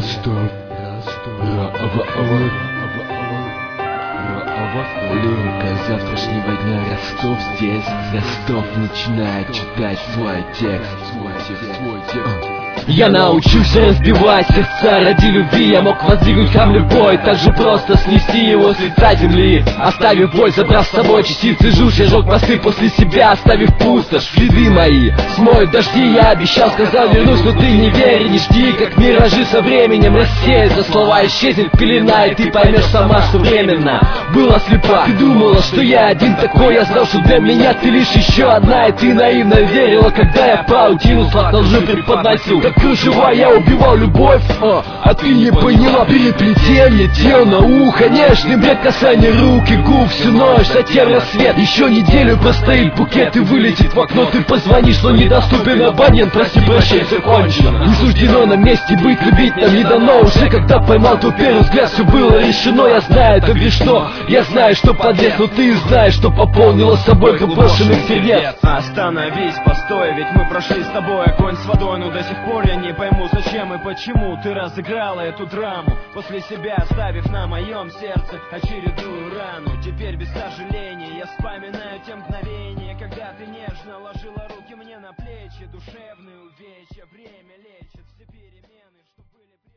Ростов, Лирика завтрашнего дня. Ростов здесь, Ростов начинает читать свой текст. Я научился разбивать сердца ради любви. Я мог воздвигнуть храм любой, так же просто снести его с лица земли. Оставив боль, забрав с собой частицы жуж, я жег мосты после себя, оставив пустошь. Следы мои смоют дожди, я обещал, сказал, вернусь, но ты не верь, не жди, как миражи со временем рассеются. Слова исчезнет пелена, и ты поймешь сама, что временно была слепа. Ты думала, что я один такой, я знал, что для меня ты лишь еще одна. И ты наивно верила, когда я паутину сладко лжи преподносил. Как кружева я убивал любовь, а ты не поняла. Переплетение тел на ухо, нежный бред, касание рук и губ. Всю ночь затем рассвет, еще неделю простоит букет и вылетит в окно. Ты позвонишь, но недоступен абонент, прости, прощай, все кончено. Не суждено на месте быть, любить нам не дано. Уже когда поймал твой первый взгляд, все было решено. Я знаю, это грешно, я знаю, что подлез, но ты знаешь, что пополнила собой брошенных сердец. Остановись, постой, ведь мы прошли с тобой огонь с водой, но до сих пор я не пойму, зачем и почему ты разыграла эту драму, после себя оставив на моем сердце очередную рану. Теперь без сожаления я вспоминаю те мгновения, когда ты нежно ложила руки мне на плечи. Душевные увечья время лечит все перемены, что были.